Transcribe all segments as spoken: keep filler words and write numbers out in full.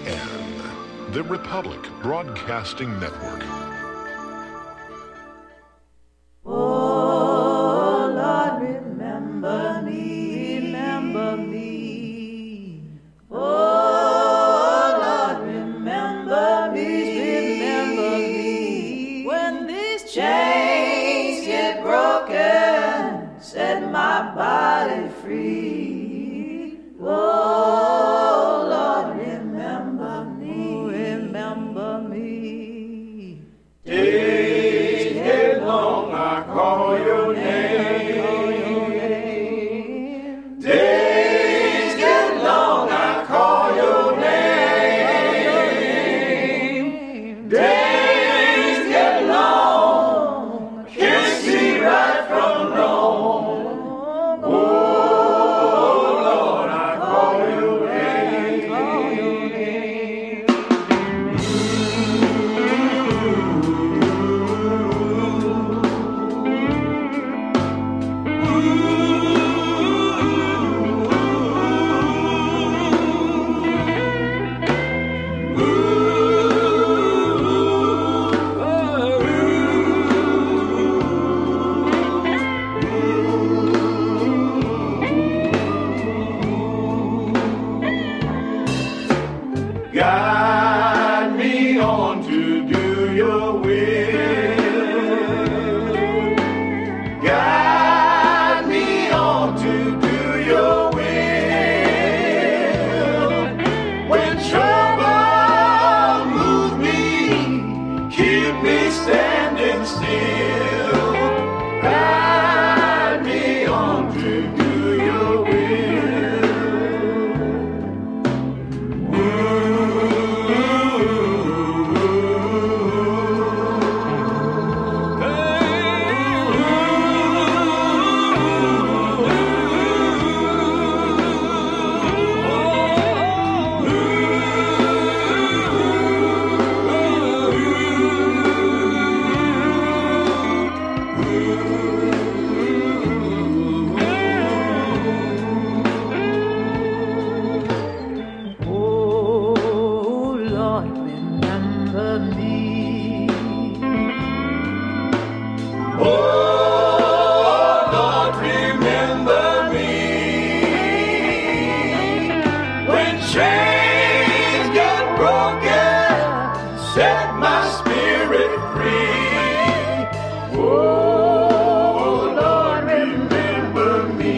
N, the Republic Broadcasting Network. Oh, Lord, remember me, remember me. Oh, Lord, remember me, remember me. When these chains get broken, set my body free. Oh, Lord, remember me, remember me. Days get long, I call your name. Days get long, I call your name. Days get long, can't see right from wrong. Oh Lord, I call your name. Guide me on to do your will. Guide me on to do your will. When trouble moves me, keep me standing still. Guide me on to do your will. Oh, Lord, remember me. Oh, Lord, remember me. When chains get broken, set my spirit free. Oh, Lord, remember me.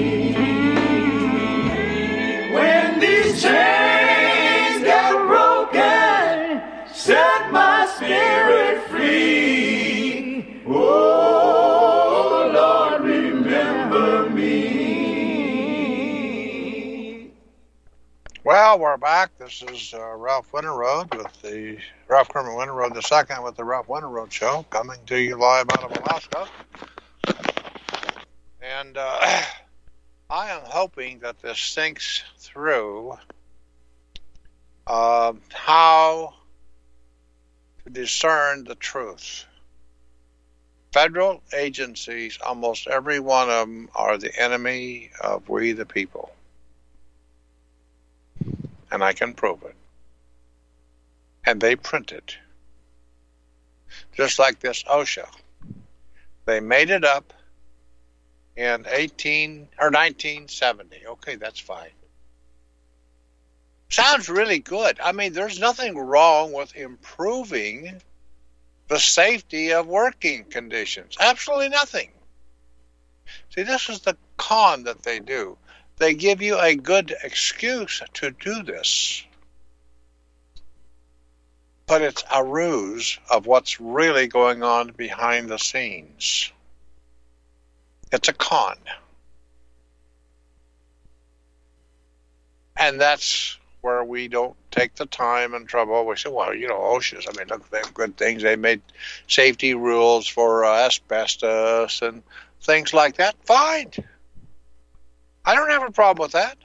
When these chains get broken, set my spirit free. Oh, Lord, remember me. Well, we're back. This is uh, Ralph Winterroad with the Ralph Kermit Winterroad the second with the Ralph Winterroad Show, coming to you live out of Alaska. And uh, I am hoping that this sinks through uh, how to discern the truth. Federal agencies, almost every one of them, are the enemy of we the people. And I can prove it. And they print it. Just like this OSHA. They made it up in eighteen or nineteen seventy. Okay, that's fine. Sounds really good. I mean, there's nothing wrong with improving the safety of working conditions. Absolutely nothing. See, this is the con that they do. They give you a good excuse to do this. But it's a ruse of what's really going on behind the scenes. It's a con. And that's where we don't take the time and trouble. We say, well, you know, OSHA's, I mean, look, they have good things. They made safety rules for uh, asbestos and things like that. Fine. I don't have a problem with that.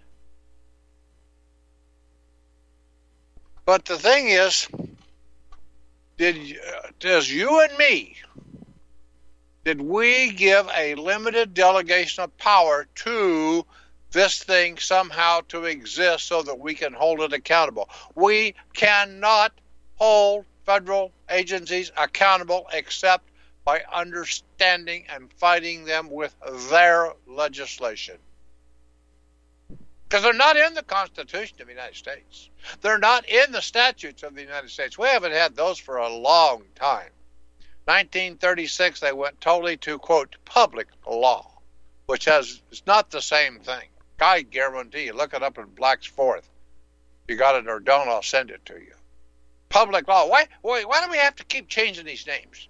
But the thing is, did uh, does you and me, did we give a limited delegation of power to this thing somehow to exist so that we can hold it accountable. We cannot hold federal agencies accountable except by understanding and fighting them with their legislation. Because they're not in the Constitution of the United States. They're not in the statutes of the United States. We haven't had those for a long time. nineteen thirty-six, they went totally to, quote, public law, which has, it's not the same thing. I guarantee you, look it up in Black's Fourth. If you got it or don't, I'll send it to you. Public law. Why, why, why do we have to keep changing these names?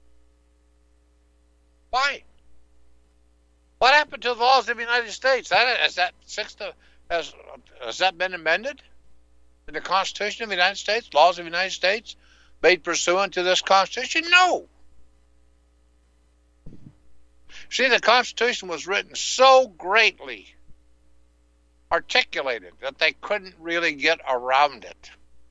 Why? What happened to the laws of the United States? That, has, that sixth, has, has that been amended in the Constitution of the United States? Laws of the United States made pursuant to this Constitution? No. See, the Constitution was written so greatly articulated that they couldn't really get around it.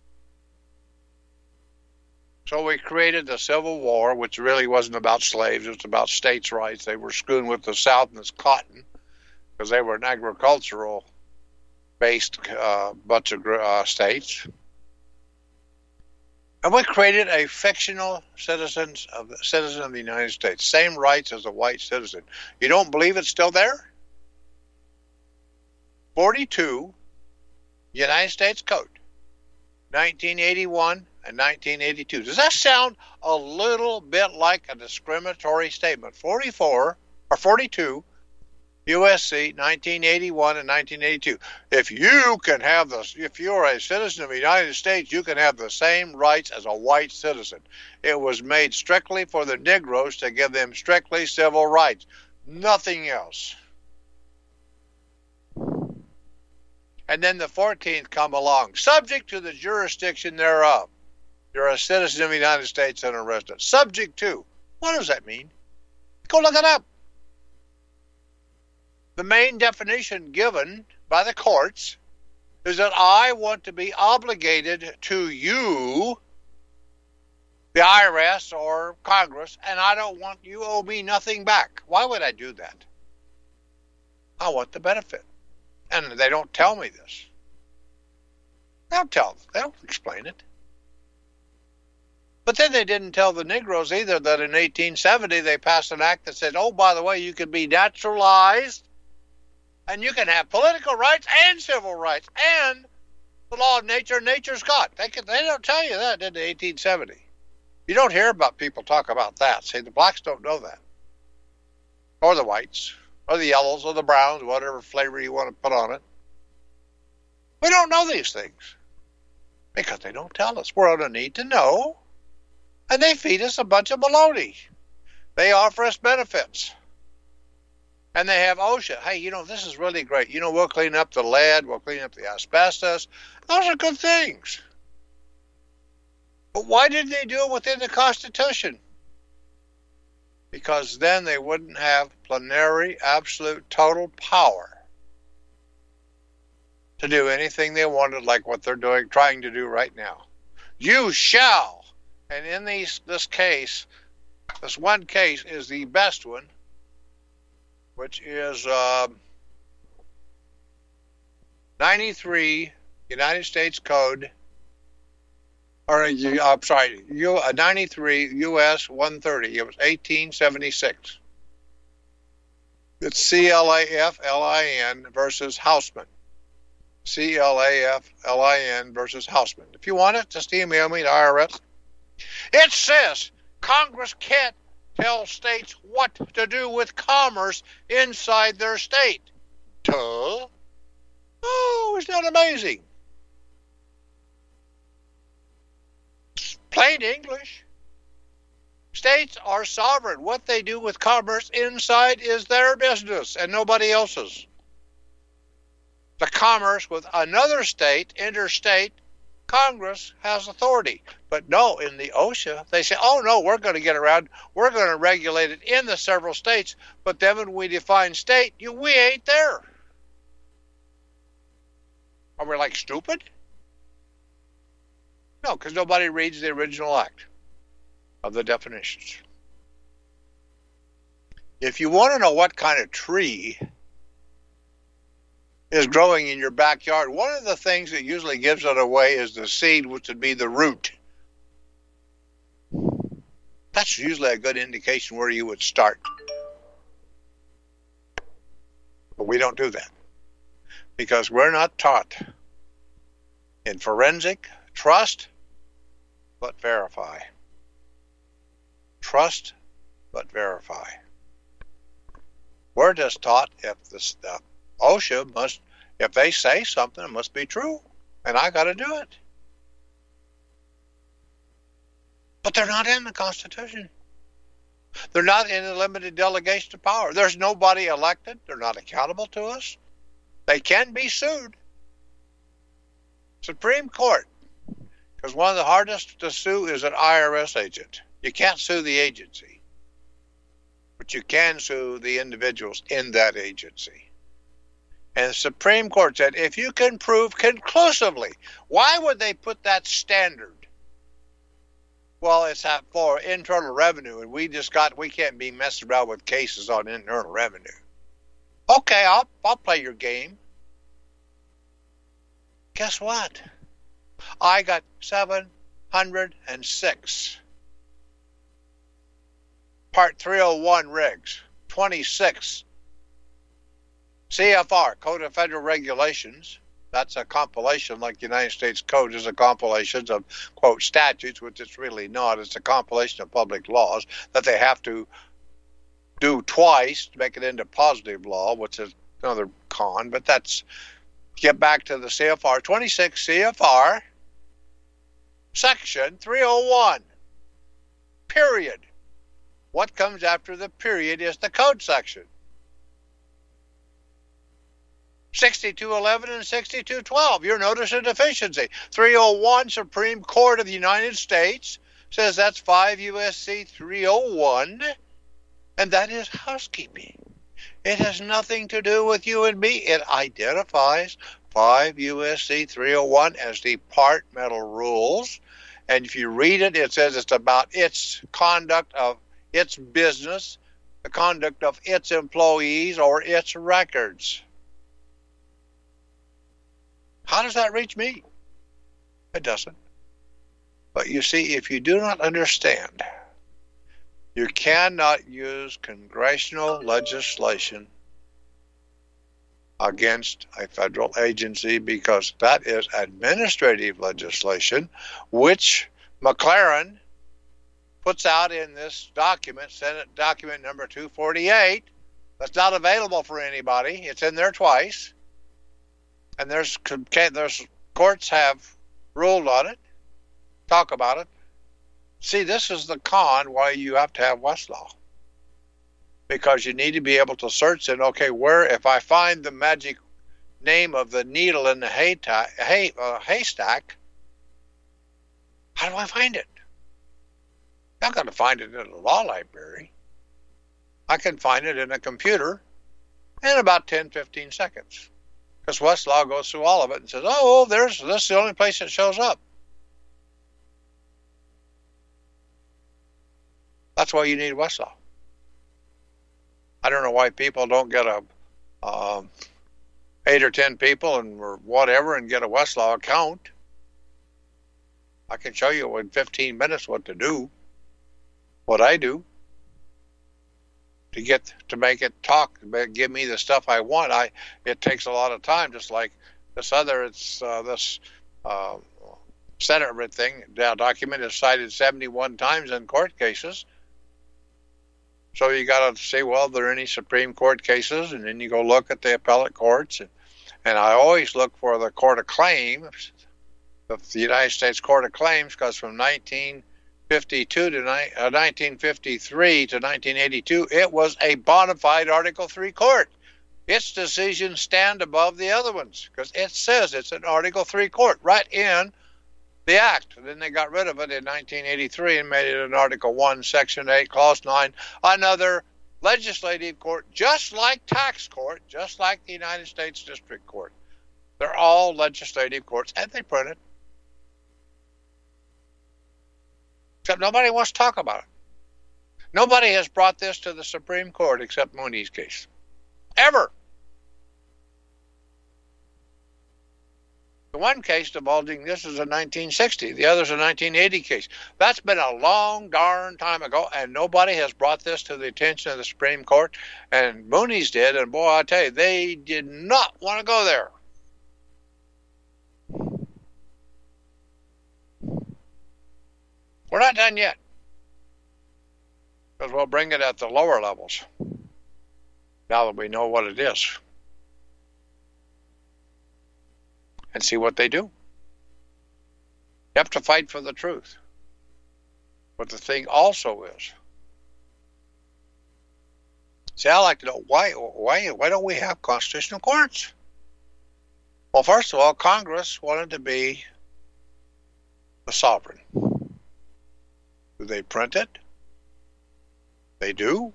So we created the Civil War, which really wasn't about slaves. It was about states' rights. They were screwing with the South and its cotton because they were an agricultural-based uh, bunch of uh, states. And we created a fictional citizens of, citizen of the United States, same rights as a white citizen. You don't believe it's still there? forty-two, United States Code, nineteen eighty-one and nineteen eighty-two. Does that sound a little bit like a discriminatory statement? forty-four or forty-two, U S C, nineteen eighty-one and nineteen eighty-two. If you can have the, if you're a citizen of the United States, you can have the same rights as a white citizen. It was made strictly for the Negroes to give them strictly civil rights, nothing else. And then the fourteenth come along, subject to the jurisdiction thereof. You're a citizen of the United States and a resident. Subject to. What does that mean? Go look it up. The main definition given by the courts is that I want to be obligated to you, the I R S or Congress, and I don't want you owe me nothing back. Why would I do that? I want the benefit. And they don't tell me this. They don't tell. They don't explain it. But then they didn't tell the Negroes either that in eighteen seventy they passed an act that said, oh, by the way, you can be naturalized and you can have political rights and civil rights and the law of nature, nature's God. They can, they don't tell you that in eighteen seventy. You don't hear about people talk about that. See, the blacks don't know that. Or the whites. Or the yellows, or the browns, whatever flavor you want to put on it. We don't know these things because they don't tell us. We're on a need to know, and they feed us a bunch of baloney. They offer us benefits, and they have OSHA. Hey, you know, this is really great. You know, we'll clean up the lead, we'll clean up the asbestos. Those are good things. But why didn't they do it within the Constitution? Because then they wouldn't have plenary, absolute, total power to do anything they wanted, like what they're doing, trying to do right now. You shall, and in these, this case, this one case is the best one, which is uh, ninety-three United States Code. Or, I'm sorry, U, uh, ninety-three U S one thirty. It was eighteen seventy-six. It's C L A F L I N versus Houseman. C L A F L I N versus Houseman. If you want it, just email me at I R S. It says Congress can't tell states what to do with commerce inside their state. Duh. Oh, isn't that amazing? Plain English. States are sovereign. What they do with commerce inside is their business and nobody else's. The commerce with another state, interstate, Congress has authority. But no, in the OSHA, they say, oh no, we're going to get around, we're going to regulate it in the several states, but then when we define state, you, we ain't there. Are we like stupid? No, because nobody reads the original act of the definitions. If you want to know what kind of tree is growing in your backyard, one of the things that usually gives it away is the seed, which would be the root. That's usually a good indication where you would start. But we don't do that because we're not taught in forensic, trust, but verify. Trust, but verify. We're just taught if the uh, OSHA must, if they say something, it must be true, and I got to do it. But they're not in the Constitution. They're not in the limited delegation of power. There's nobody elected. They're not accountable to us. They can be sued. Supreme Court, because one of the hardest to sue is an I R S agent. You can't sue the agency, but you can sue the individuals in that agency. And the Supreme Court said, if you can prove conclusively, why would they put that standard? Well, it's for internal revenue, and we just got, we can't be messing around with cases on internal revenue. Okay, I'll, I'll play your game. Guess what? I got seven hundred six Part three oh one rigs, twenty-six C F R, Code of Federal Regulations. That's a compilation, like the United States Code is a compilation of, quote, statutes, which it's really not. It's a compilation of public laws that they have to do twice to make it into positive law, which is another con. But that's, get back to the C F R, twenty-six C F R, Section three oh one, period. What comes after the period is the code section. sixty-two eleven and sixty-two twelve, your notice of deficiency. three oh one, Supreme Court of the United States says that's five U S C three oh one, and that is housekeeping. It has nothing to do with you and me. It identifies five U S C three oh one as departmental rules, and if you read it, it says it's about its conduct of its business, the conduct of its employees, or its records. How does that reach me? It doesn't. But you see, if you do not understand, you cannot use congressional legislation against a federal agency because that is administrative legislation, which McLaren puts out in this document, Senate document number two forty-eight. That's not available for anybody. It's in there twice. And there's there's courts have ruled on it, talk about it. See, this is the con why you have to have Westlaw. Because you need to be able to search and, okay, where, if I find the magic name of the needle in the hay ta- hay, uh, haystack, how do I find it? I'm not going to find it in a law library. I can find it in a computer in about ten, fifteen seconds. Because Westlaw goes through all of it and says, oh, there's this is the only place it shows up. That's why you need Westlaw. I don't know why people don't get a um, eight or ten people and or whatever and get a Westlaw account. I can show you in fifteen minutes what to do, what I do. To get to make it talk, give me the stuff I want. I it takes a lot of time. Just like this other, it's uh, this uh, Senate thing. The document is cited seventy-one times in court cases. So you got to say, well, are there any Supreme Court cases? And then you go look at the appellate courts, and, and I always look for the Court of Claims, the United States Court of Claims, because from nineteen fifty-two to nineteen fifty-three to nineteen eighty-two, it was a bona fide Article three court. Its decisions stand above the other ones because it says it's an Article three court right in the Act. And then they got rid of it in nineteen eighty-three and made it an Article one, Section eight, Clause nine, another legislative court, just like tax court, just like the United States District Court. They're all legislative courts, and they print it. Except nobody wants to talk about it. Nobody has brought this to the Supreme Court except Mooney's case. Ever. The one case divulging this is a nineteen sixty. The other's a nineteen eighty case. That's been a long darn time ago, and nobody has brought this to the attention of the Supreme Court. And Mooney's did, and boy, I tell you, they did not want to go there. We're not done yet, because we'll bring it at the lower levels now that we know what it is, and see what they do. You have to fight for the truth. But the thing also is, see, I like to know, why, why, why don't we have constitutional courts? Well, first of all, Congress wanted to be the sovereign. Do they print it? They do.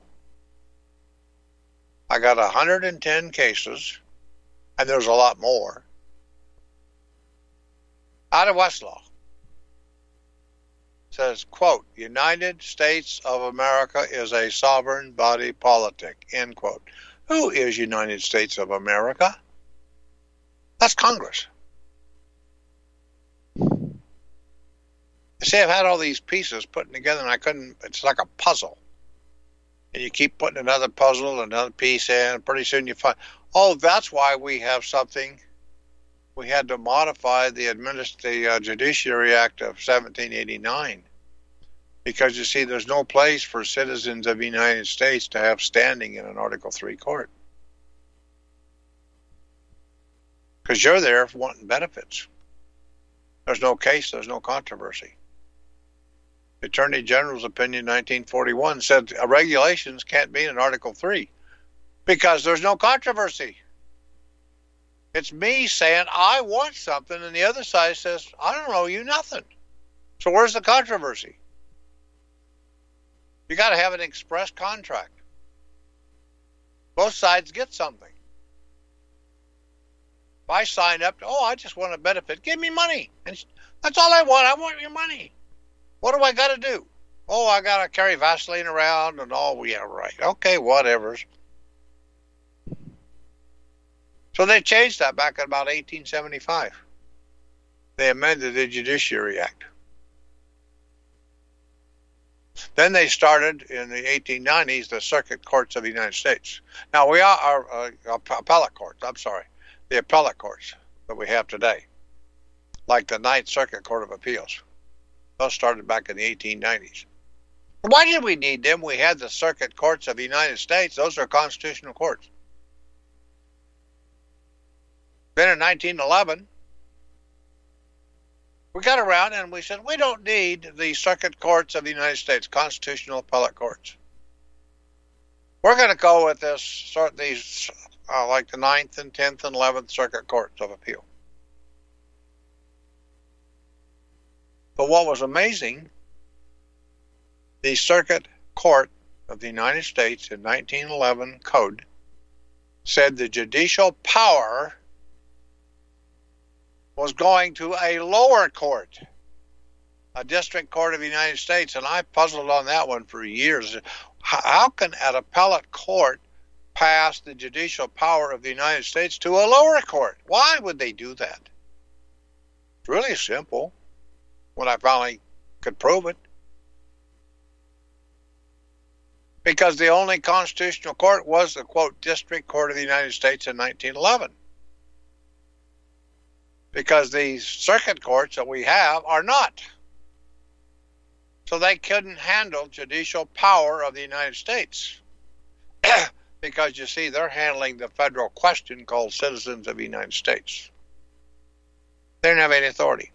I got one hundred ten cases, and there's a lot more, out of Westlaw. It says, quote, United States of America is a sovereign body politic, end quote. Who is United States of America? That's Congress. You see, I've had all these pieces put together, and I couldn't, it's like a puzzle. And you keep putting another puzzle, another piece in, and pretty soon you find, oh, that's why we have something. We had to modify the, administ- the uh, Judiciary Act of seventeen eighty-nine. Because, you see, there's no place for citizens of the United States to have standing in an Article three court. Because you're there for wanting benefits. There's no case, there's no controversy. The Attorney General's opinion in nineteen forty-one said regulations can't be in Article three because there's no controversy. It's me saying I want something, and the other side says, I don't owe you nothing. So where's the controversy? You got to have an express contract. Both sides get something. If I sign up, to, oh, I just want a benefit, give me money. And that's all I want. I want your money. What do I got to do? Oh, I got to carry Vaseline around and all. Yeah, right. Okay, whatever. So they changed that back in about eighteen seventy-five. They amended the Judiciary Act. Then they started in the eighteen nineties the Circuit Courts of the United States. Now we are our uh, appellate courts. I'm sorry, the appellate courts that we have today, like the Ninth Circuit Court of Appeals. Those started back in the eighteen nineties. Why did we need them? We had the Circuit Courts of the United States. Those are constitutional courts. Then in nineteen eleven, we got around and we said, we don't need the Circuit Courts of the United States, constitutional appellate courts. We're going to go with this, sort these, uh, like the Ninth and Tenth and Eleventh Circuit Courts of Appeal. But what was amazing, the Circuit Court of the United States in nineteen eleven code said the judicial power was going to a lower court, a district court of the United States, and I puzzled on that one for years. How can an appellate court pass the judicial power of the United States to a lower court? Why would they do that? It's really simple when I finally could prove it. Because the only constitutional court was the, quote, District Court of the United States in nineteen eleven. Because the circuit courts that we have are not. So they couldn't handle judicial power of the United States. Because, you see, they're handling the federal question called citizens of the United States. They didn't have any authority.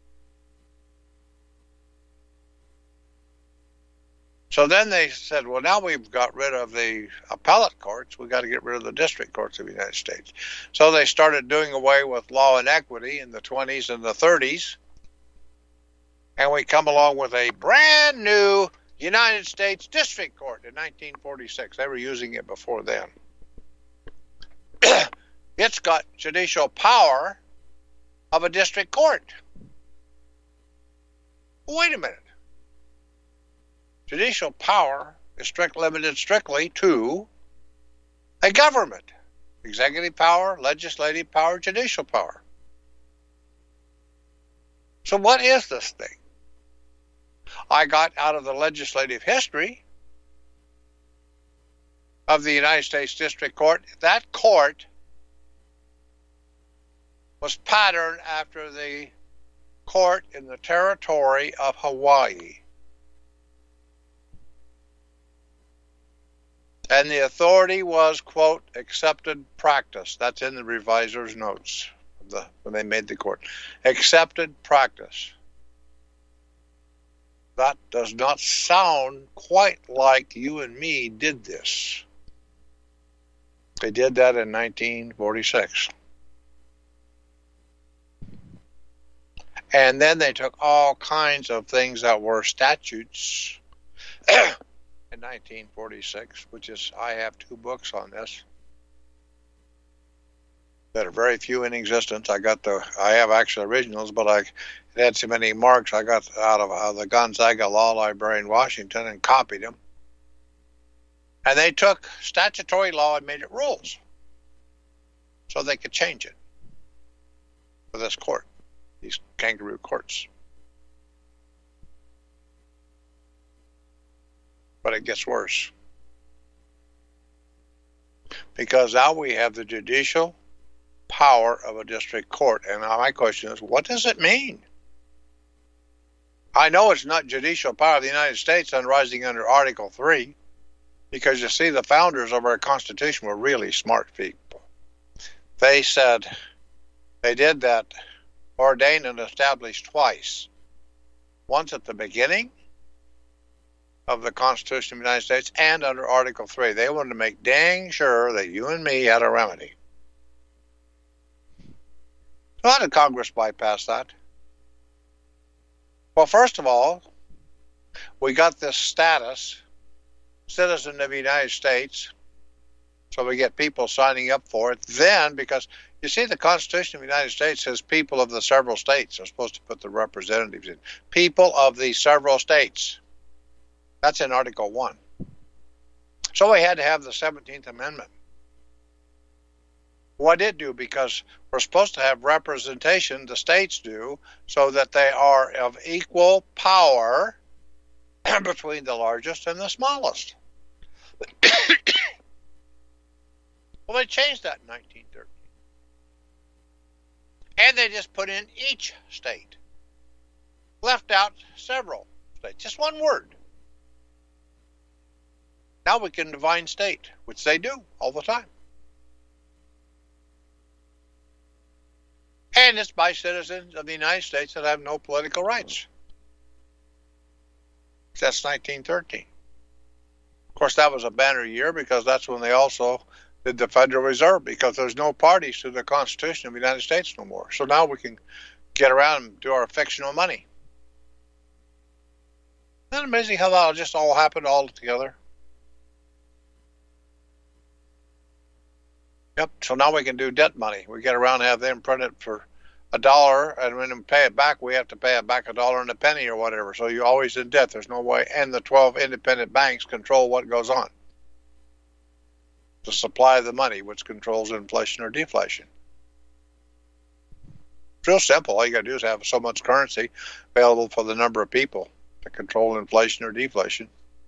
So then they said, well, now we've got rid of the appellate courts, we've got to get rid of the district courts of the United States. So they started doing away with law and equity in the twenties and the thirties. And we come along with a brand new United States District Court in nineteen forty-six. They were using it before then. It's got judicial power of a district court. Wait a minute. Judicial power is strict, limited strictly to a government. Executive power, legislative power, judicial power. So what is this thing? I got out of the legislative history of the United States District Court. That court was patterned after the court in the territory of Hawaii. And the authority was, quote, accepted practice. That's in the reviser's notes of the, when they made the court. Accepted practice. That does not sound quite like you and me did this. They did that in nineteen forty-six. And then they took all kinds of things that were statutes in nineteen forty-six, which is, I have two books on this that are very few in existence. I got the, I have actually originals, but I, it had so many marks I got out of uh, the Gonzaga Law Library in Washington and copied them. And they took statutory law and made it rules so they could change it for this court, these kangaroo courts. But it gets worse. Because now we have the judicial power of a district court. And now my question is, what does it mean? I know it's not judicial power of the United States arising under Article three, because you see, the founders of our Constitution were really smart people. They said they did that, ordained and established twice. Once at the beginning of the Constitution of the United States and under Article three. They wanted to make dang sure that you and me had a remedy. So how did Congress bypass that? Well, first of all, we got this status, citizen of the United States, so we get people signing up for it. Then, because you see, the Constitution of the United States says people of the several states are supposed to put the representatives in. People of the several states. That's in Article one. So we had to have the seventeenth Amendment. What did it do? Because we're supposed to have representation, the states do, so that they are of equal power between the largest and the smallest. Well, they changed that in nineteen thirteen. And they just put in each state. Left out several states. Just one word. Now we can define state, which they do all the time. And it's by citizens of the United States that have no political rights. That's nineteen thirteen. Of course, that was a banner year because that's when they also did the Federal Reserve, because there's no parties to the Constitution of the United States no more. So now we can get around and do our fictional money. Isn't it amazing how that just all happened all together? Yep, so now we can do debt money. We get around and have them print it for a dollar, and when we pay it back, we have to pay it back a dollar and a penny or whatever. So you're always in debt. There's no way. And the twelve independent banks control what goes on. The supply of the money, which controls inflation or deflation. It's real simple. All you got to do is have so much currency available for the number of people to control inflation or deflation.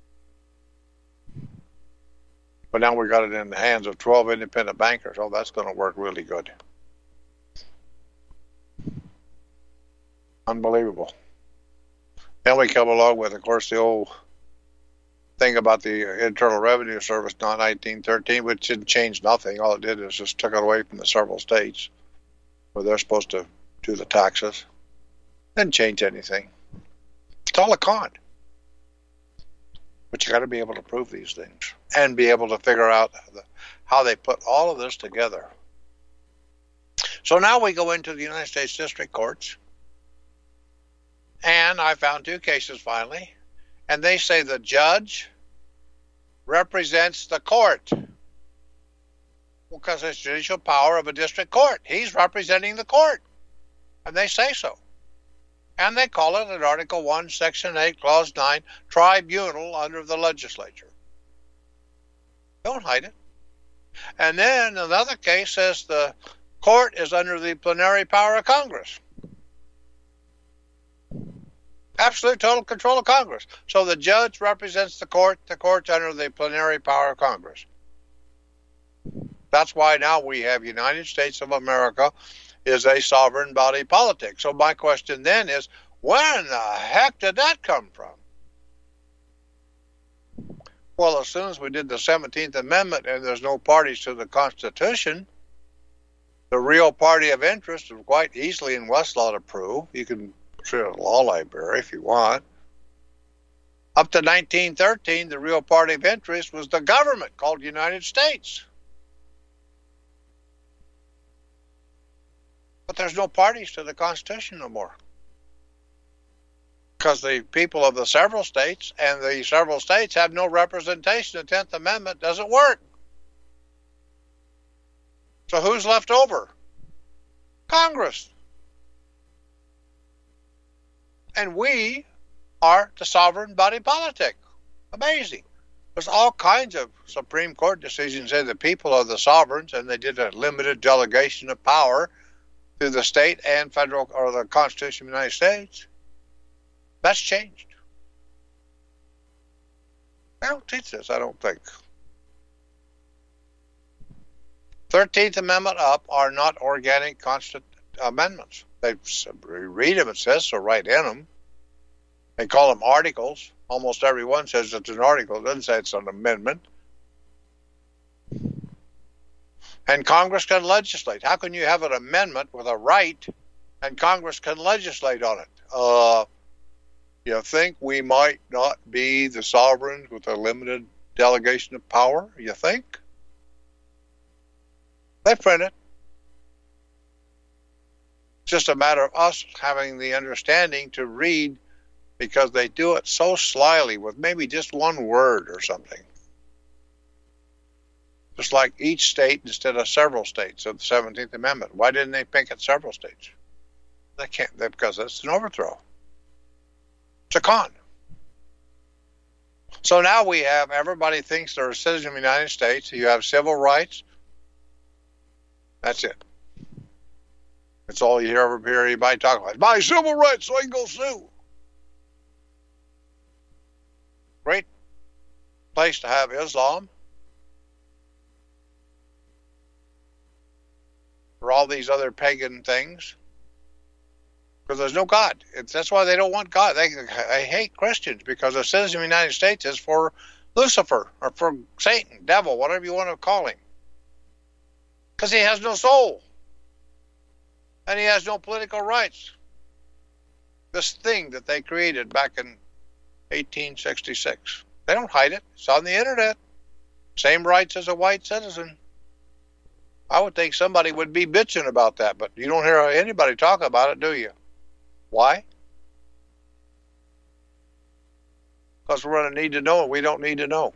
But now we got it in the hands of twelve independent bankers. Oh, that's going to work really good. Unbelievable. Then we come along with, of course, the old thing about the Internal Revenue Service, not nineteen thirteen, which didn't change nothing. All it did is just took it away from the several states where they're supposed to do the taxes. Didn't change anything. It's all a con. But you got to be able to prove these things and be able to figure out the, how they put all of this together. So now we go into the United States District Courts, and I found two cases finally, and they say the judge represents the court. Well, because it's judicial power of a district court. He's representing the court, and they say so. And they call it in Article one, Section eight, Clause nine, tribunal under the legislature. Don't hide it. And then another case says the court is under the plenary power of Congress. Absolute total control of Congress. So the judge represents the court, the court's under the plenary power of Congress. That's why now we have United States of America is a sovereign body politic. So my question then is, where in the heck did that come from? Well, as soon as we did the seventeenth Amendment and there's no parties to the Constitution, the real party of interest is quite easily in Westlaw to prove. You can see it in the law library if you want. Up to nineteen thirteen, the real party of interest was the government called United States. But there's no parties to the Constitution no more. Because the people of the several states and the several states have no representation. The tenth Amendment doesn't work. So who's left over? Congress. And we are the sovereign body politic. Amazing. There's all kinds of Supreme Court decisions that say the people are the sovereigns, and they did a limited delegation of power through the state and federal or the Constitution of the United States. That's changed. I don't teach this, I don't think. thirteenth Amendment up are not organic constant amendments. They read them, it says, so write in them. They call them articles. Almost every one says it's an article. It doesn't say it's an amendment. And Congress can legislate. How can you have an amendment with a right and Congress can legislate on it? Uh, you think we might not be the sovereigns with a limited delegation of power? You think? They print it. It's just a matter of us having the understanding to read, because they do it so slyly with maybe just one word or something. Just like each state instead of several states of the seventeenth Amendment. Why didn't they pick it several states? They can't, because it's an overthrow. It's a con. So now we have, everybody thinks they're a citizen of the United States. You have civil rights. That's it. That's all you ever hear anybody talk about. My civil rights, so I can go sue. Great place to have Islam. For all these other pagan things. Because there's no God. It's, that's why they don't want God. They, they hate Christians, because a citizen of the United States is for Lucifer or for Satan, devil, whatever you want to call him. Because he has no soul. And he has no political rights. This thing that they created back in eighteen sixty-six. They don't hide it. It's on the internet. Same rights as a white citizen. I would think somebody would be bitching about that, but you don't hear anybody talk about it, do you? Why? Because we're going to need to know, and we don't need to know.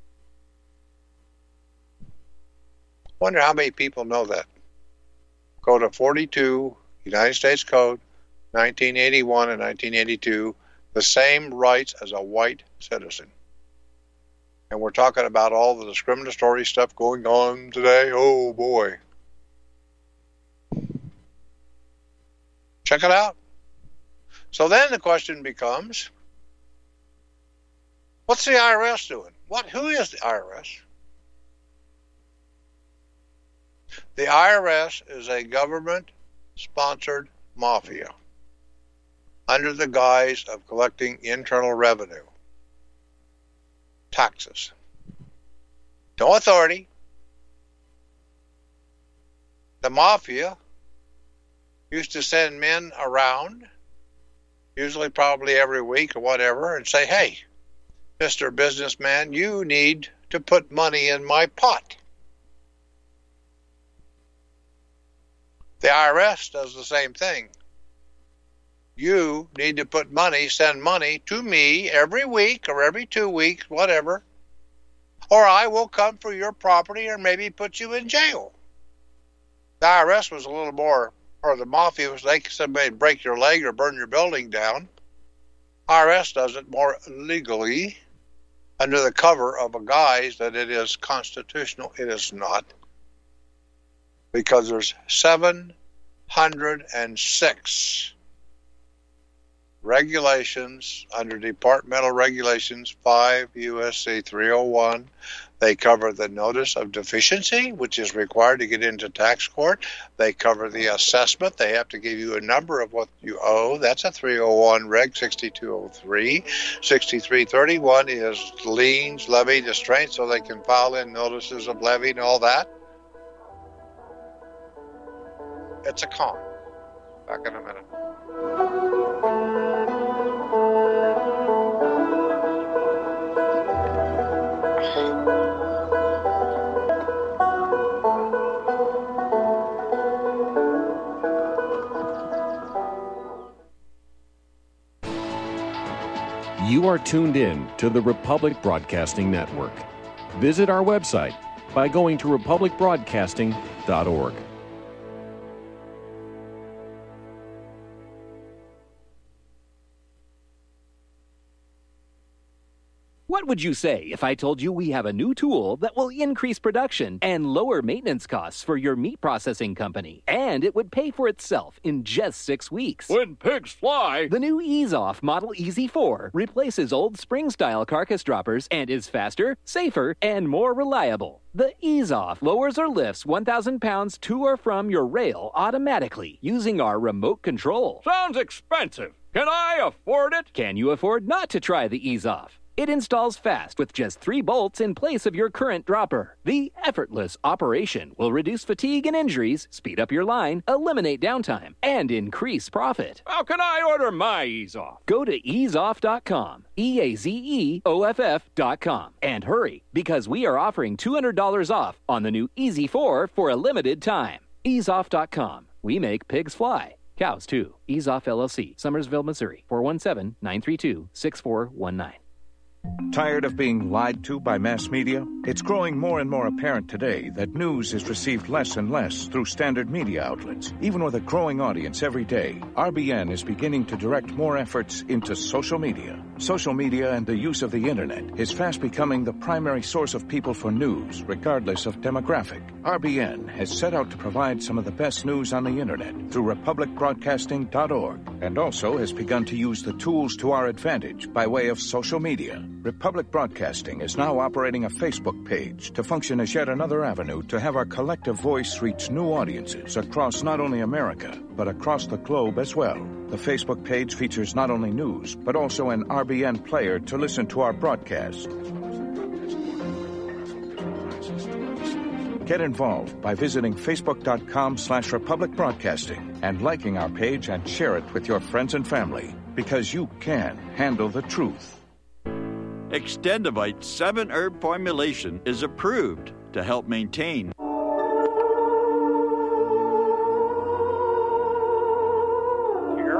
Wonder how many people know that. Go to forty-two, United States Code, nineteen eighty-one and nineteen eighty-two, the same rights as a white citizen. And we're talking about all the discriminatory stuff going on today. Oh, boy. Check it out. So then the question becomes, what's the I R S doing? What? Who is the I R S? The I R S is a government-sponsored mafia under the guise of collecting internal revenue. Taxes. No authority. The mafia used to send men around, usually probably every week or whatever, and say, hey, Mister Businessman, you need to put money in my pot. The I R S does the same thing. You need to put money, send money to me every week or every two weeks, whatever, or I will come for your property or maybe put you in jail. The I R S was a little more, or the mafia was like somebody break your leg or burn your building down. I R S does it more legally under the cover of a guise that it is constitutional. It is not. Because there's seven hundred six regulations under departmental regulations five U S C three oh one. They cover the notice of deficiency, which is required to get into tax court. They cover the assessment. They have to give you a number of what you owe. That's a three oh one Reg sixty-two oh three. sixty-three thirty-one is liens, levy, distraint, so they can file in notices of levy and all that. It's a con. Back in a minute. You are tuned in to the Republic Broadcasting Network. Visit our website by going to republic broadcasting dot org. What would you say if I told you we have a new tool that will increase production and lower maintenance costs for your meat processing company? And it would pay for itself in just six weeks. When pigs fly! The new EaseOff Model E Z four replaces old spring-style carcass droppers and is faster, safer, and more reliable. The EaseOff lowers or lifts one thousand pounds to or from your rail automatically using our remote control. Sounds expensive. Can I afford it? Can you afford not to try the EaseOff? It installs fast with just three bolts in place of your current dropper. The effortless operation will reduce fatigue and injuries, speed up your line, eliminate downtime, and increase profit. How can I order my EaseOff? Go to ease off dot com, E A Z E O F F dot com, and hurry, because we are offering two hundred dollars off on the new E Z four for a limited time. ease off dot com. We make pigs fly. Cows, too. EaseOff L L C, Summersville, Missouri, four one seven, nine three two, six four one nine. Tired of being lied to by mass media? It's growing more and more apparent today that news is received less and less through standard media outlets. Even with a growing audience every day, R B N is beginning to direct more efforts into social media. Social media and the use of the internet is fast becoming the primary source of people for news, regardless of demographic. R B N has set out to provide some of the best news on the internet through republic broadcasting dot org, and also has begun to use the tools to our advantage by way of social media. Republic Broadcasting is now operating a Facebook page to function as yet another avenue to have our collective voice reach new audiences across not only America, but across the globe as well. The Facebook page features not only news, but also an R B N player to listen to our broadcast. Get involved by visiting facebook dot com slash republic broadcasting and liking our page and share it with your friends and family, because you can handle the truth. Extendivite seven herb formulation is approved to help maintain here.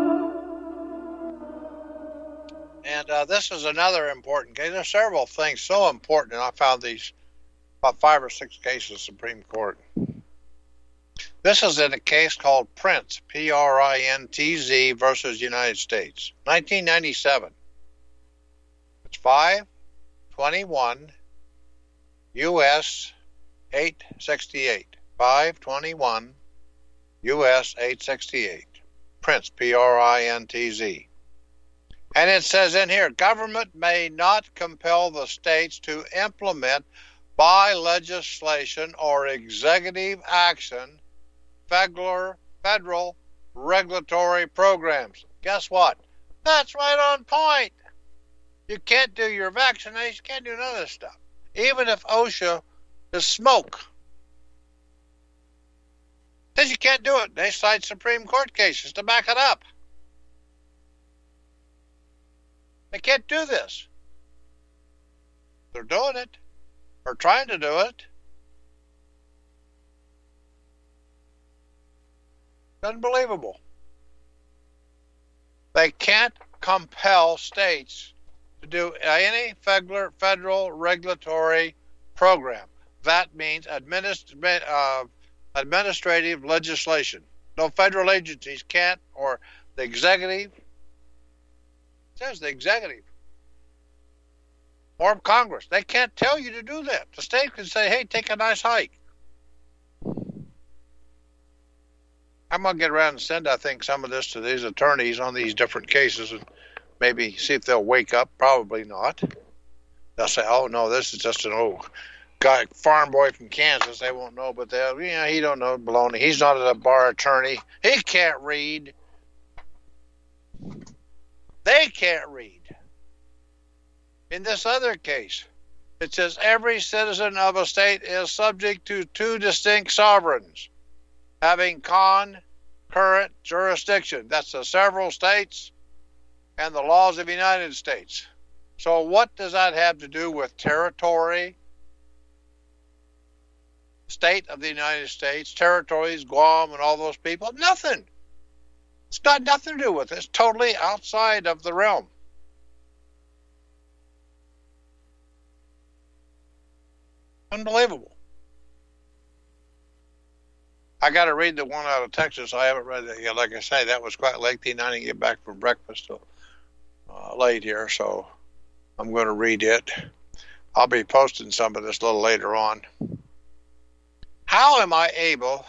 And uh, this is another important case. There's several things so important, and I found these about five or six cases Supreme Court. This is in a case called Prince, P R I N T Z versus United States, nineteen ninety-seven. It's five twenty-one U S eight sixty-eight. five twenty-one U S eight sixty-eight. Prince, P R I N T Z. And it says in here, government may not compel the states to implement by legislation or executive action federal, federal regulatory programs. Guess what? That's right on point. You can't do your vaccination, can't do none of this stuff. Even if OSHA is smoke. Says you can't do it. They cite Supreme Court cases to back it up. They can't do this. They're doing it. Or trying to do it. Unbelievable. They can't compel states to do any federal, federal regulatory program. That means administ- uh, administrative legislation. No federal agencies can't, or the executive. It says the executive. Or Congress. They can't tell you to do that. The state can say, hey, take a nice hike. I'm going to get around and send, I think, some of this to these attorneys on these different cases and maybe see if they'll wake up. Probably not. They'll say, oh, no, this is just an old guy, farm boy from Kansas. They won't know, but they'll, you know, he don't know baloney. He's not a bar attorney. He can't read. They can't read. In this other case, it says every citizen of a state is subject to two distinct sovereigns having concurrent jurisdiction. That's the several states and the laws of the United States. So what does that have to do with territory, state of the United States, territories, Guam, and all those people? Nothing. It's got nothing to do with it. It's totally outside of the realm. Unbelievable. I got to read the one out of Texas. I haven't read it yet. Like I say, that was quite lengthy, and I didn't get back from breakfast till uh, late here, so I'm going to read it. I'll be posting some of this a little later on. How am I able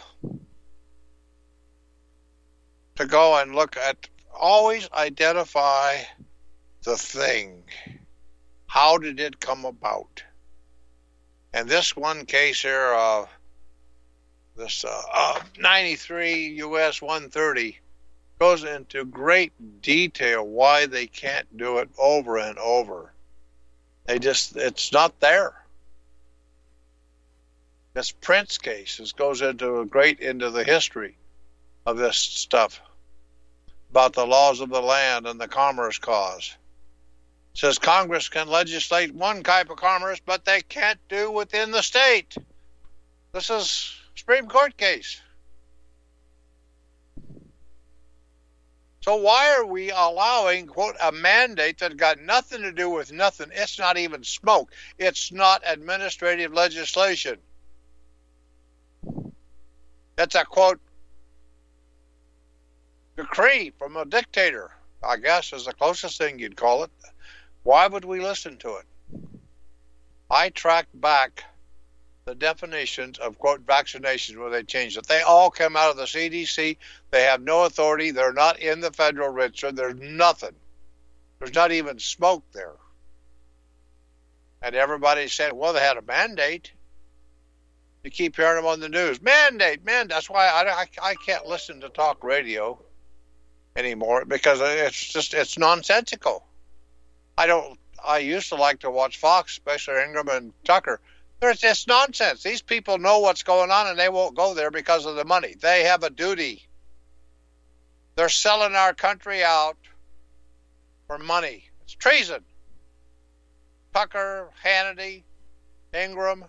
to go and look at, always identify the thing? How did it come about? And this one case here, uh, this uh, uh, ninety-three U S one thirty, goes into great detail why they can't do it over and over. They just, it's not there. This Prince case this goes into a great into the history of this stuff about the laws of the land and the commerce clause. It says Congress can legislate one type of commerce, but they can't do within the state. This is a Supreme Court case. So why are we allowing, quote, a mandate that got nothing to do with nothing? It's not even smoke. It's not administrative legislation. It's a, quote, decree from a dictator, I guess, is the closest thing you'd call it. Why would we listen to it? I tracked back the definitions of, quote, vaccinations where they changed it. They all come out of the C D C. They have no authority. They're not in the federal register. There's nothing. There's not even smoke there. And everybody said, well, they had a mandate. You keep hearing them on the news. Mandate, mandate. That's why I, I, I can't listen to talk radio anymore, because it's just, it's nonsensical. I don't, I used to like to watch Fox, especially Ingram and Tucker. There's just nonsense. These people know what's going on and they won't go there because of the money. They have a duty. They're selling our country out for money. It's treason. Tucker, Hannity, Ingram,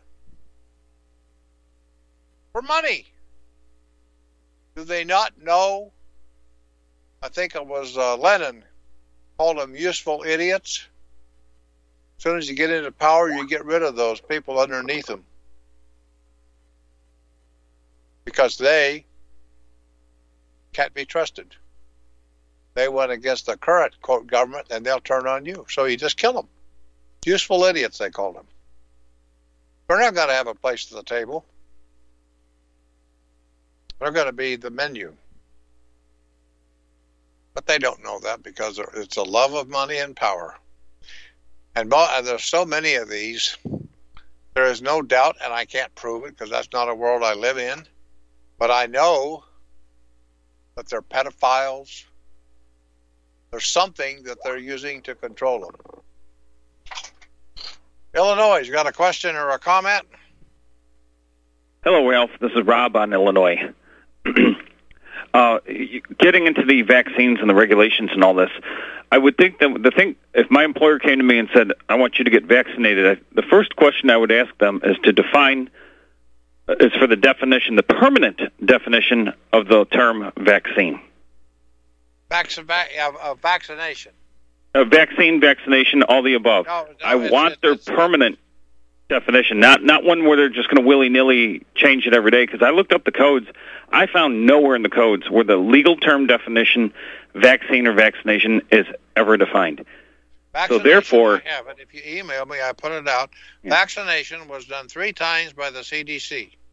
for money. Do they not know? I think it was uh, Lenin called them useful idiots. As soon as you get into power, you get rid of those people underneath them, because they can't be trusted. They went against the current, quote, government, and they'll turn on you. So you just kill them. Useful idiots, they call them. They're not going to have a place at the table. They're going to be the menu. But they don't know that, because it's a love of money and power. And there's so many of these, there is no doubt, and I can't prove it because that's not a world I live in, but I know that they're pedophiles. There's something that they're using to control them. Illinois, you got a question or a comment? Hello, Ralph. This is Rob on Illinois. uh, getting into the vaccines and the regulations and all this, I would think that the thing, if my employer came to me and said, I want you to get vaccinated, I, the first question I would ask them is to define, uh, is for the definition, the permanent definition of the term vaccine. Vac- uh, vaccination. Uh, vaccine, vaccination, all the above. No, no, I it's, want it's, their it's, permanent definition, not not one where they're just going to willy-nilly change it every day, because I looked up the codes. I found nowhere in the codes where the legal term definition, vaccine or vaccination, is ever defined. So therefore, I have it. If you email me, I put it out. Yeah. Vaccination was done three times by the C D C.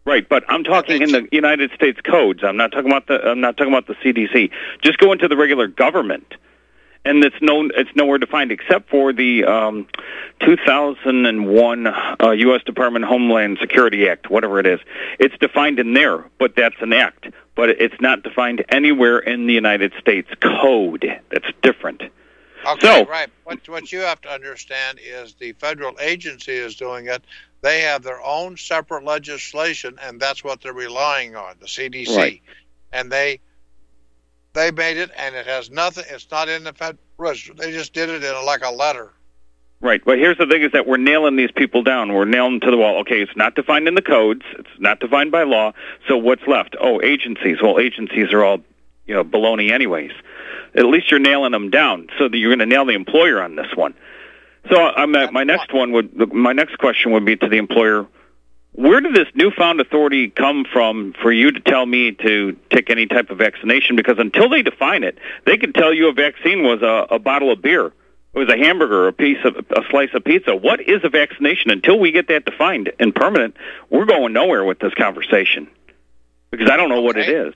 Right, but I'm talking in the United States codes. I'm not talking about the. I'm not talking about the C D C. Just go into the regular government, and it's no. It's nowhere defined except for the um, two thousand one uh, U S Department of Homeland Security Act, whatever it is. It's defined in there, but that's an act. But it's not defined anywhere in the United States code. That's different. Okay, so, right. What what you have to understand is the federal agency is doing it. They have their own separate legislation, and that's what they're relying on, the C D C. Right. And they they made it, and it has nothing. It's not in the Fed Register. They just did it in a, like a letter. Right. But here's the thing: is that we're nailing these people down. We're nailing them to the wall. Okay, it's not defined in the codes. It's not defined by law. So what's left? Oh, agencies. Well, agencies are all, you know, baloney anyways. At least you're nailing them down, so that you're going to nail the employer on this one. So I'm at, my next one would my next question would be to the employer: where did this newfound authority come from for you to tell me to take any type of vaccination? Because until they define it, they could tell you a vaccine was a, a bottle of beer, it was a hamburger, a piece of a slice of pizza. What is a vaccination? Until we get that defined and permanent, we're going nowhere with this conversation because I don't know what it is.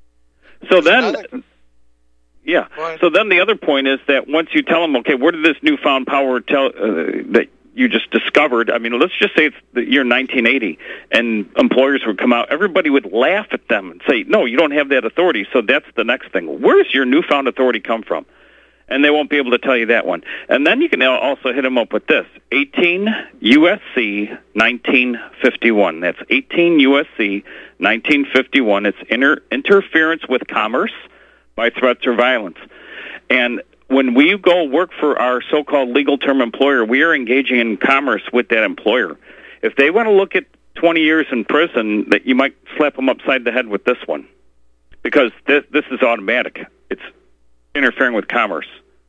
So There's then. another- Yeah. So then the other point is that once you tell them, okay, where did this newfound power tell uh, that you just discovered? I mean, let's just say it's the year nineteen eighty, and employers would come out. Everybody would laugh at them and say, no, you don't have that authority. So that's the next thing. Where does your newfound authority come from? And they won't be able to tell you that one. And then you can also hit them up with this, eighteen U S C nineteen fifty-one. That's eighteen U S C nineteen fifty-one. It's inter- interference with commerce by threats or violence. And when we go work for our so-called legal term employer, we are engaging in commerce with that employer. If they want to look at twenty years in prison, that you might slap them upside the head with this one, because this this is automatic. It's interfering with commerce.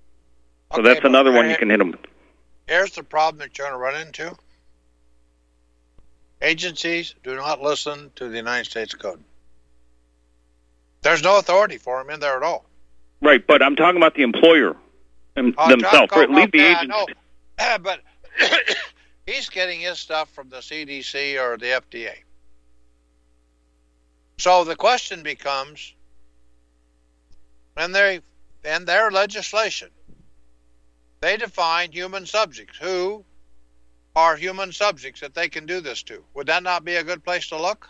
So Okay, that's another but one you can hit them with. Here's the problem that you're going to run into. Agencies do not listen to the United States Code. There's no authority for them in there at all. Right, but I'm talking about the employer them- Oh, themselves. John, Or leave the okay, I agency. know. But he's getting his stuff from the C D C or the F D A. So the question becomes, in their, in their legislation, they define human subjects. Who are human subjects that they can do this to? Would that not be a good place to look?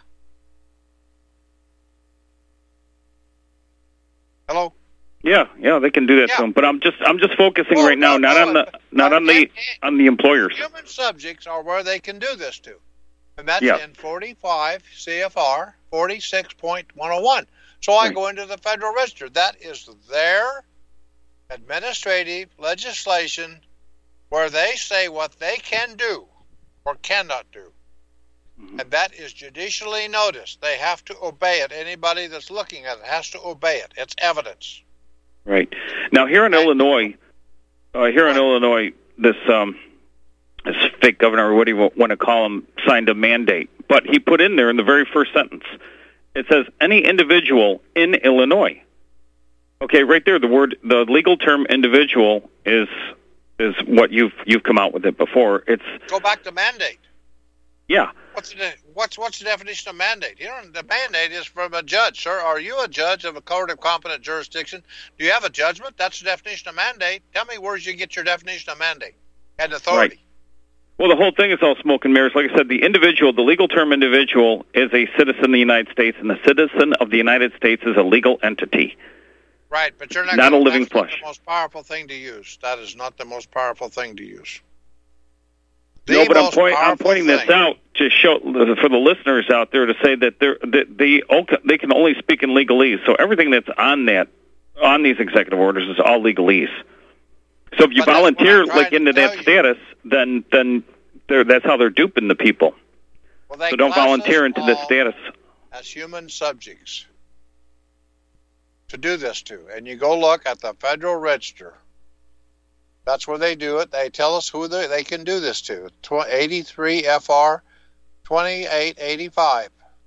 Hello? Yeah, yeah, they can do that Yeah. to them. But I'm just I'm just focusing Well, right now, no, not no, on the but- not but on the it- on the employers. Human subjects are where they can do this to. And that's Yeah. in forty-five C F R forty-six point one oh one. So I Right. go into the Federal Register. That is their administrative legislation where they say what they can do or cannot do. Mm-hmm. And that is judicially noticed. They have to obey it. Anybody that's looking at it has to obey it. It's evidence. Right. Now here in Illinois, uh, here in Illinois, this um, this fake governor, or what do you want to call him, signed a mandate. But he put in there in the very first sentence, it says any individual in Illinois. Okay, right there, the word, the legal term individual is is what you've you've come out with it before. It's Go back to mandate. yeah. What's the what's what's the definition of mandate? You know, the mandate is from a judge, sir. Are you a judge of a court of competent jurisdiction? Do you have a judgment? That's the definition of mandate. Tell me where you get your definition of mandate and authority. Right. Well, the whole thing is all smoke and mirrors. Like I said, the individual, the legal term individual, is a citizen of the United States, and the citizen of the United States is a legal entity. Right, but you're not, Not gonna, a living that's not flesh. the most powerful thing to use. That is not the most powerful thing to use. The No, but I'm, most point, I'm powerful pointing this thing- out to show for the listeners out there to say that they're, that they they can only speak in legalese. So everything that's on that on these executive orders is all legalese. So if you But that's what volunteer I'm trying like to into tell that you. status, then then they're, that's how they're duping the people. Well, they So don't class volunteer us into this all status. as human subjects to do this to. And you go look at the Federal Register. That's where they do it. They tell us who they, they can do this to. Tw- eighty-three F R twenty-eight eighty-five.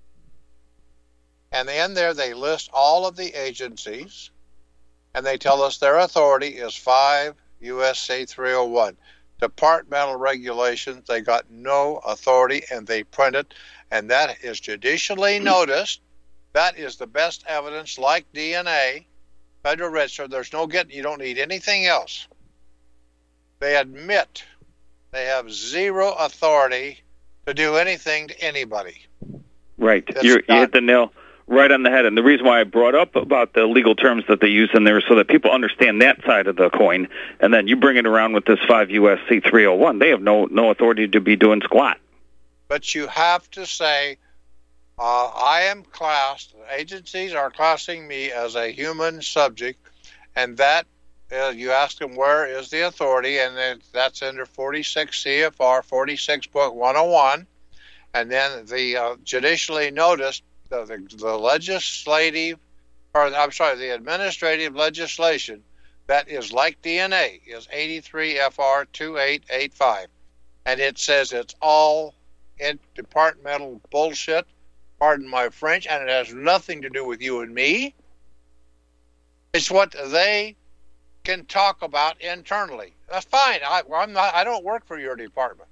And in there they list all of the agencies, and they tell us their authority is five U S C three oh one. departmental regulations. They got no authority, and they print it, and that is judicially noticed. That is the best evidence, like D N A, Federal Register. There's no getting, you don't need anything else. They admit they have zero authority to do anything to anybody. Right. You're, you hit the nail right on the head. And the reason why I brought up about the legal terms that they use in there is so that people understand that side of the coin. And then you bring it around with this five U S C three oh one. They have no, no authority to be doing squat. But you have to say, uh, I am classed, agencies are classing me as a human subject, and that uh, you ask them where is the authority, and then that's under forty-six C F R forty-six point one oh one. And then the uh, judicially noticed, the, the, the legislative, or I'm sorry, the administrative legislation that is like D N A is eighty-three F R twenty-eight eighty-five. And it says it's all in departmental bullshit, pardon my French, and it has nothing to do with you and me. It's what they can talk about internally. That's fine. I, I'm not, I don't work for your department.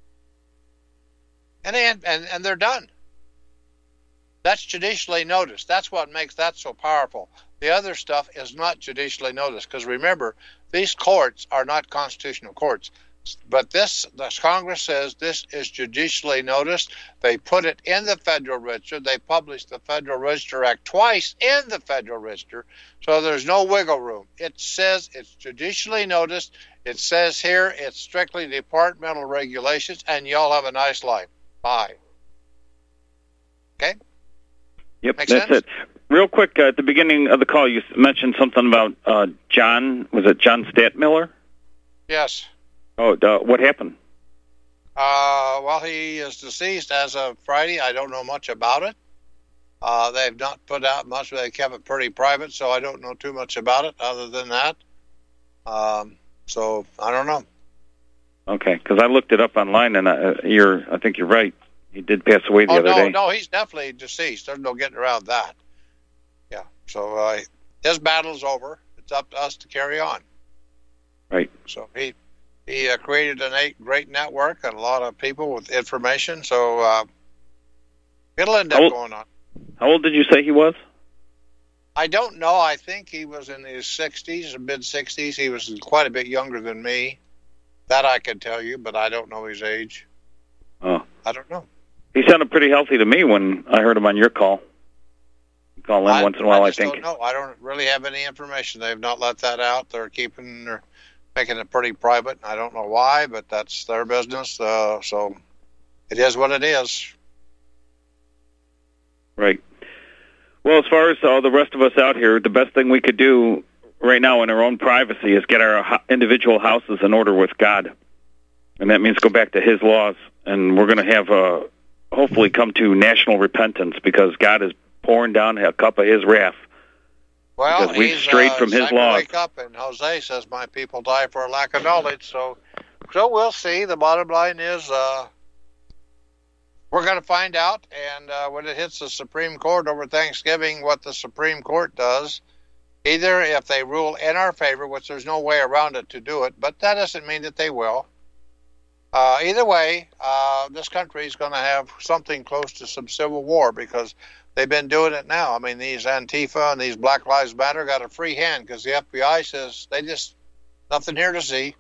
And, they, and and they're done. That's judicially noticed. That's what makes that so powerful. The other stuff is not judicially noticed, because remember, these courts are not constitutional courts. But this, the Congress says this is judicially noticed. They put it in the Federal Register. They published the Federal Register Act twice in the Federal Register, so there's no wiggle room. It says it's judicially noticed. It says here it's strictly departmental regulations, and y'all have a nice life. Bye. Okay? Yep, Make that's sense? it. Real quick, uh, at the beginning of the call, you mentioned something about uh, John, was it John Stadtmiller? Yes. Oh, uh, what happened? Uh, well, he is deceased as of Friday. I don't know much about it. Uh, they've not put out much. They kept it pretty private, so I don't know too much about it other than that. Um, so I don't know. Okay, because I looked it up online, and I, you're, I think you're right. He did pass away the oh, other no, day. No, he's definitely deceased. There's no getting around that. Yeah, so uh, his battle's over. It's up to us to carry on. Right. So he he uh, created a great network and a lot of people with information, so uh, it'll end up how old, going on. How old did you say he was? I don't know. I think he was in his sixties, mid-sixties. He was quite a bit younger than me. That I can tell you, but I don't know his age. Oh. I don't know. He sounded pretty healthy to me when I heard him on your call. You call in I, once in a while, I, I just think. don't know. I don't really have any information. They've not let that out. They're keeping, they're making it pretty private. I don't know why, but that's their business. Uh, so it is what it is. Right. Well, as far as all the rest of us out here, the best thing we could do right now in our own privacy is get our individual houses in order with God. And that means go back to His laws. And we're going to have, uh, hopefully, come to national repentance, because God is pouring down a cup of His wrath. Well, because we've he's, strayed uh, from His to laws. Wake up, and Hosea says, "My people die for a lack of knowledge." So, so we'll see. The bottom line is, uh, we're going to find out, and uh, when it hits the Supreme Court over Thanksgiving, what the Supreme Court does. Either if they rule in our favor, which there's no way around it to do it, but that doesn't mean that they will. Uh, either way, uh, this country is going to have something close to some civil war, because they've been doing it now. I mean, these Antifa and these Black Lives Matter got a free hand because the F B I says they just, nothing here to see.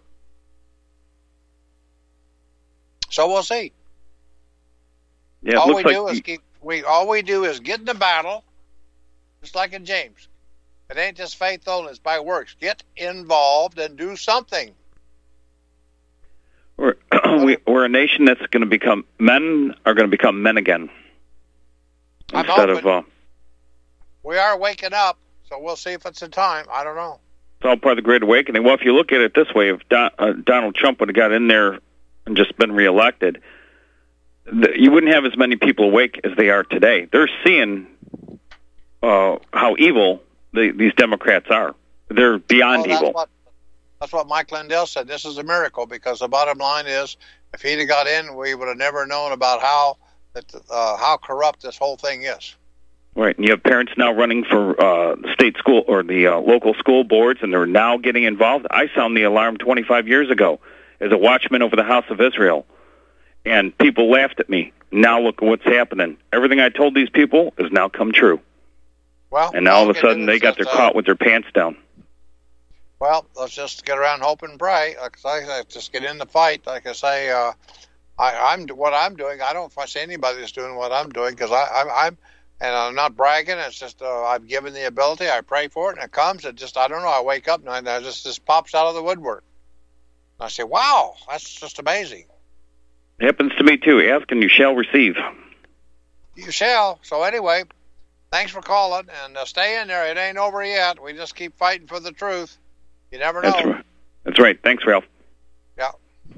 So we'll see. Yeah, all we like do is you... keep, we, all we do is get in the battle, just like in James. It ain't just faith only, it's by works. Get involved and do something. We're, we, we're a nation that's going to become, men are going to become men again. Instead of, uh, we are waking up, so we'll see if it's in time. I don't know. It's all part of the Great Awakening. Well, if you look at it this way, if Don, uh, Donald Trump would have got in there and just been reelected, the, you wouldn't have as many people awake as they are today. They're seeing uh, how evil the, these Democrats are. They're beyond well, that's evil. What, that's what Mike Lindell said. This is a miracle, because the bottom line is, if he'd have got in, we would have never known about how that uh, how corrupt this whole thing is. Right, and you have parents now running for uh, state school or the uh, local school boards, and they're now getting involved. I sounded the alarm twenty-five years ago, as a watchman over the house of Israel. And people laughed at me. Now look at what's happening. Everything I told these people has now come true. Well, and now all of a sudden they got their uh, caught with their pants down. Well, let's just get around, hope and pray. Like I say, just get in the fight. Like I say, uh, I, I'm what I'm doing. I don't see anybody that's doing what I'm doing because I, I'm, I'm, and I'm not bragging. It's just uh, I've given the ability. I pray for it, and it comes. It just I don't know. I wake up and it just just pops out of the woodwork. And I say, wow, that's just amazing. It happens to me too. Ask and you shall receive. You shall. So anyway, thanks for calling, and uh, stay in there. It ain't over yet. We just keep fighting for the truth. You never know. That's right. That's right. Thanks, Ralph. Yeah.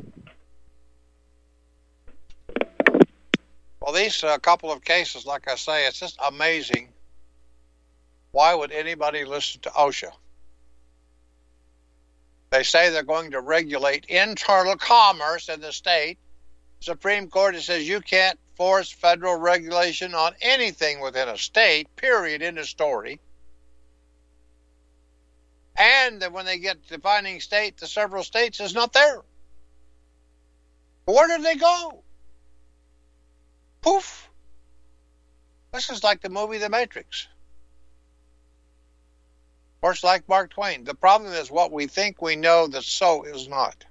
Well, these uh, couple of cases, like I say, it's just amazing. Why would anybody listen to OSHA? They say they're going to regulate internal commerce in the state. Supreme Court says you can't force federal regulation on anything within a state, period, in the story. And that when they get defining state, the several states is not there. Where did they go? Poof. This is like the movie The Matrix. Or it's like Mark Twain. The problem is what we think we know that so is not.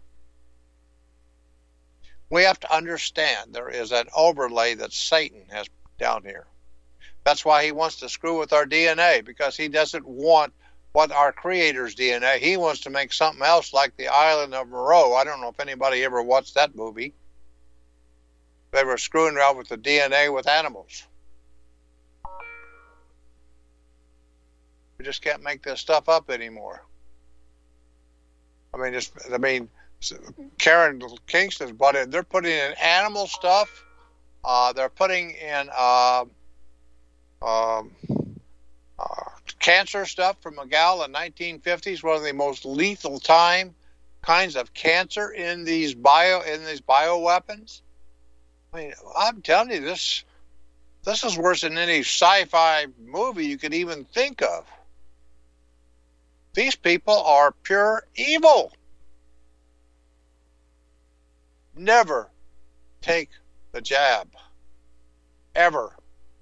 We have to understand there is an overlay that Satan has down here. That's why he wants to screw with our D N A, because he doesn't want what our Creator's D N A. He wants to make something else like the Island of Moreau. I don't know if anybody ever watched that movie. They were screwing around with the D N A with animals. We just can't make this stuff up anymore. I mean, just, I mean, Karen Kingston's brought in. They're putting in animal stuff. Uh, they're putting in uh, um, uh, cancer stuff from a gal in nineteen fifties. One of the most lethal time kinds of cancer in these bio in these bioweapons. I mean, I'm telling you, this this is worse than any sci-fi movie you could even think of. These people are pure evil. Never take the jab. Ever.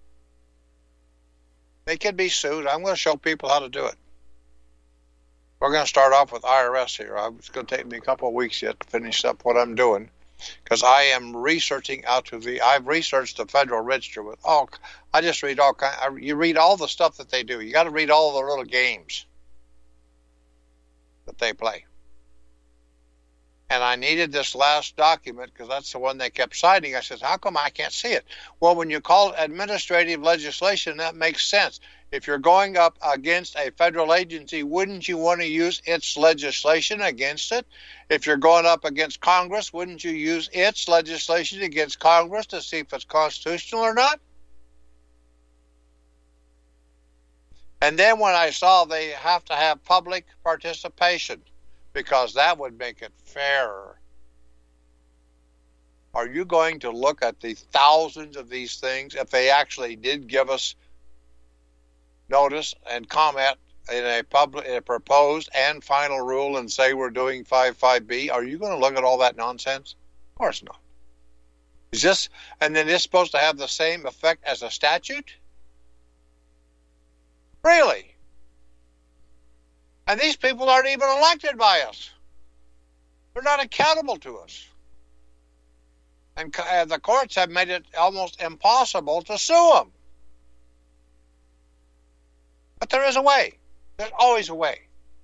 They can be sued. I'm going to show people how to do it. We're going to start off with I R S here. It's going to take me a couple of weeks yet to finish up what I'm doing, because I am researching out to the. I've researched the Federal Register with all. I just read all kind. You read all the stuff that they do. You got to read all the little games that they play. And I needed this last document because that's the one they kept citing. I said, how come I can't see it? Well, when you call it administrative legislation, that makes sense. If you're going up against a federal agency, wouldn't you want to use its legislation against it? If you're going up against Congress, wouldn't you use its legislation against Congress to see if it's constitutional or not? And then when I saw they have to have public participation, because that would make it fairer. Are you going to look at the thousands of these things if they actually did give us notice and comment in a public, in a proposed and final rule and say we're doing five five B? Are you going to look at all that nonsense? Of course not. Is this, and then it's supposed to have the same effect as a statute? Really? And these people aren't even elected by us. They're not accountable to us. And uh, the courts have made it almost impossible to sue them. But there is a way. There's always a way.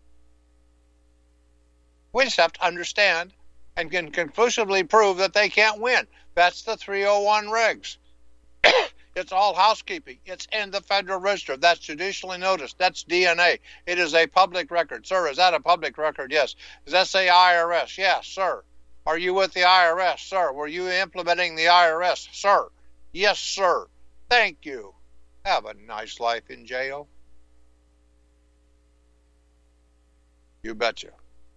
We just have to understand and can conclusively prove that they can't win. That's the three oh one regs. It's all housekeeping. It's in the Federal Register. That's judicially noticed. That's D N A. It is a public record. Sir, is that a public record? Yes. Does that say I R S? Yes, sir. Are you with the I R S? Sir. Were you implementing the I R S? Sir. Yes, sir. Thank you. Have a nice life in jail. You betcha.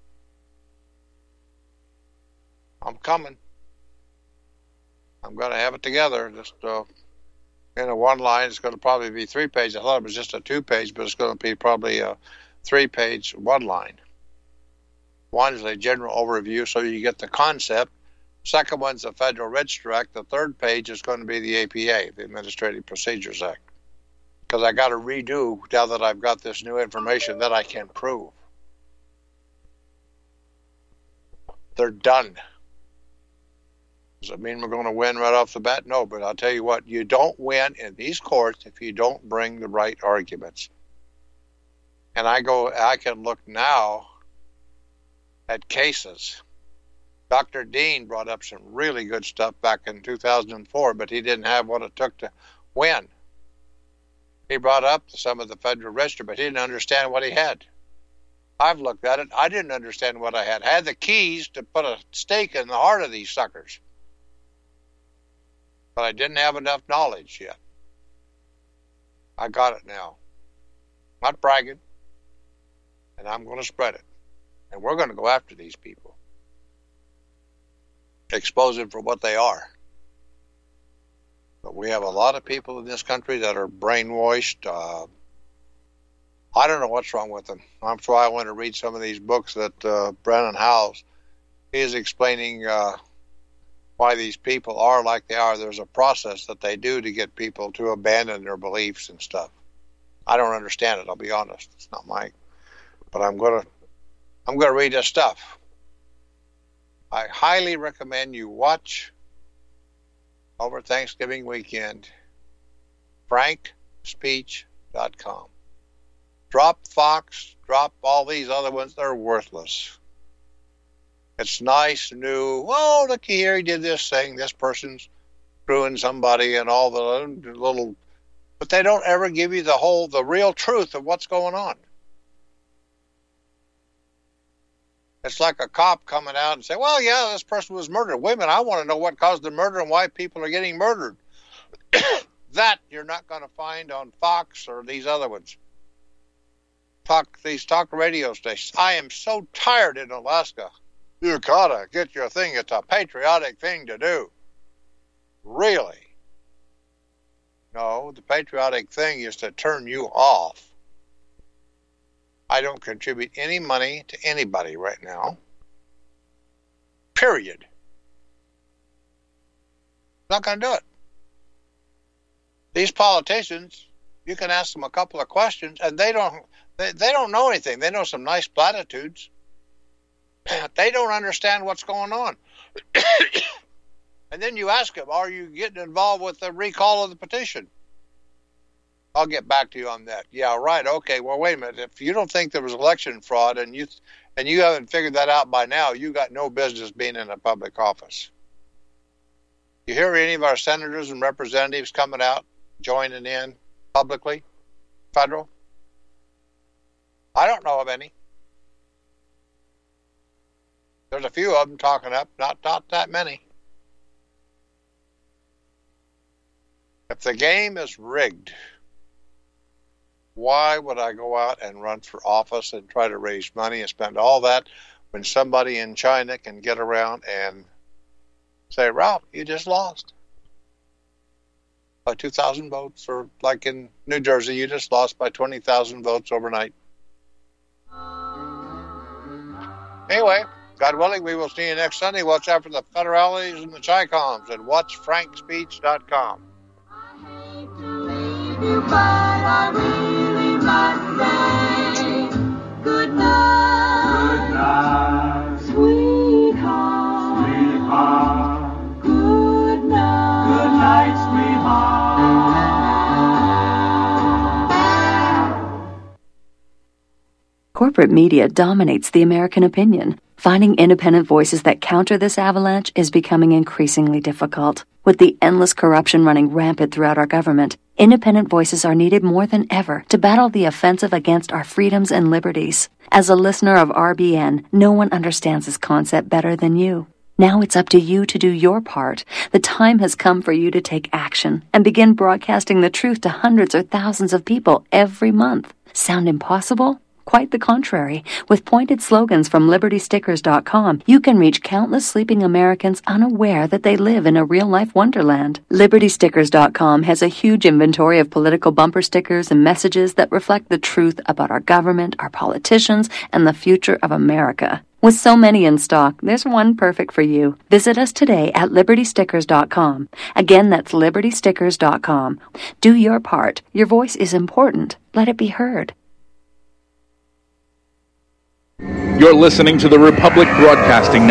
I'm coming. I'm going to have it together. Just uh, in a one line, it's going to probably be three pages. I thought it was just a two page, but it's going to be probably a three page one line. One is a general overview, so you get the concept. Second one's the Federal Register Act. The third page is going to be the A P A, the Administrative Procedures Act. Because I got to redo, now that I've got this new information, that I can prove. They're done. Does it mean we're going to win right off the bat? No, but I'll tell you what, you don't win in these courts if you don't bring the right arguments. And I go, I can look now at cases. Doctor Dean brought up some really good stuff back in two thousand four, but he didn't have what it took to win. He brought up some of the Federal Register, but he didn't understand what he had. I've looked at it. I didn't understand what I had. I had the keys to put a stake in the heart of these suckers. But I didn't have enough knowledge yet. I got it now. Not bragging. And I'm going to spread it. And we're going to go after these people. Expose them for what they are. But we have a lot of people in this country that are brainwashed. Uh, I don't know what's wrong with them. That's why I want to read some of these books that uh, Brennan Howes is explaining uh, why these people are like they are. There's a process that they do to get people to abandon their beliefs and stuff. I don't understand it, I'll be honest. It's not my... But I'm going to I'm going to read this stuff. I highly recommend you watch over Thanksgiving weekend frank speech dot com. Drop Fox, drop all these other ones. They're worthless. It's nice, new, oh, looky here, he did this thing, this person's screwing somebody and all the little, but they don't ever give you the whole, the real truth of what's going on. It's like a cop coming out and say, well, yeah, this person was murdered. Wait a minute, I want to know what caused the murder and why people are getting murdered. That you're not going to find on Fox or these other ones. Talk these talk radio stations. I am so tired in Alaska. You gotta get your thing. It's a patriotic thing to do. Really? No, the patriotic thing is to turn you off. I don't contribute any money to anybody right now. Period. Not going to do it. These politicians, you can ask them a couple of questions, and they don't they, they don't know anything. They know some nice platitudes. They don't understand what's going on. And then you ask them, are you getting involved with the recall of the petition? I'll get back to you on that. Yeah, right. Okay. Well, wait a minute. If you don't think there was election fraud and you and you haven't figured that out by now, you got no business being in a public office. You hear any of our senators and representatives coming out, joining in publicly, federal? I don't know of any. There's a few of them talking up, not not that many. If the game is rigged, why would I go out and run for office and try to raise money and spend all that when somebody in China can get around and say, Ralph, you just lost by two thousand votes, or like in New Jersey, you just lost by twenty thousand votes overnight. Anyway, God willing, we will see you next Sunday. Watch out for the federales and the Chi-Coms and watch frank speech dot com. I hate to leave you, but I really must say good night. Good night. Sweetheart. Sweetheart. Good night. Good night, sweetheart. Corporate media dominates the American opinion. Finding independent voices that counter this avalanche is becoming increasingly difficult. With the endless corruption running rampant throughout our government, independent voices are needed more than ever to battle the offensive against our freedoms and liberties. As a listener of R B N, no one understands this concept better than you. Now it's up to you to do your part. The time has come for you to take action and begin broadcasting the truth to hundreds or thousands of people every month. Sound impossible? Quite the contrary. With pointed slogans from liberty stickers dot com, you can reach countless sleeping Americans unaware that they live in a real-life wonderland. liberty stickers dot com has a huge inventory of political bumper stickers and messages that reflect the truth about our government, our politicians, and the future of America. With so many in stock, there's one perfect for you. Visit us today at liberty stickers dot com. Again, that's liberty stickers dot com. Do your part. Your voice is important. Let it be heard. You're listening to the Republic Broadcasting